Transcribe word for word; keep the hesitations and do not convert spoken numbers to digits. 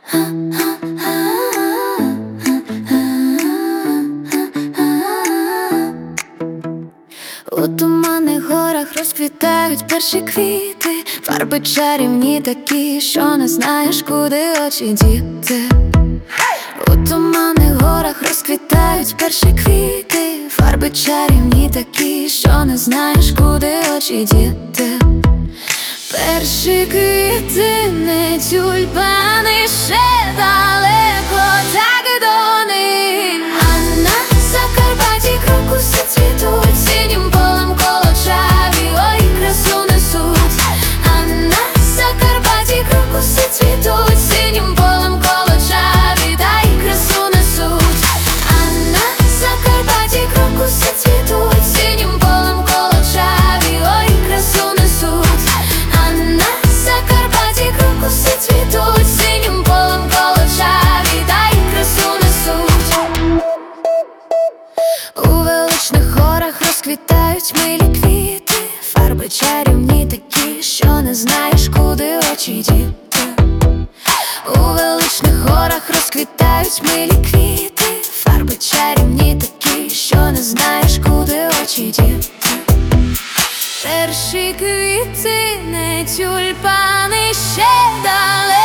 У туманних горах розквітають перші квіти, фарби чарівні такі, що не знаєш, куди очі діти. У туманних горах розквітають перші квіти, фарби чарівні такі, що не знаєш, куди очі діти. Перші квіти, не тюльпани, ще далеко, так до них. А на Закарпатті крокуси цвітуть, синім полем колочаві, ой, красу несуть. А на Закарпатті крокуси цвітуть, синім полем колочаві, та й красу несуть. А на Закарпатті крокуси цвітуть, синім полем колочаві, ой, красу несуть. А на Закарпатті крокуси цвітуть, синім полем колочаві, та й красу несуть. У величних горах розквітають милі квіти, фарби чарівні такі, що не знаєш, куди очі діти. У величних горах розквітають милі квіти, фарби чарівні такі, що не знаєш, куди очі діти. Перші квіти, не тюльпани, ще далеко.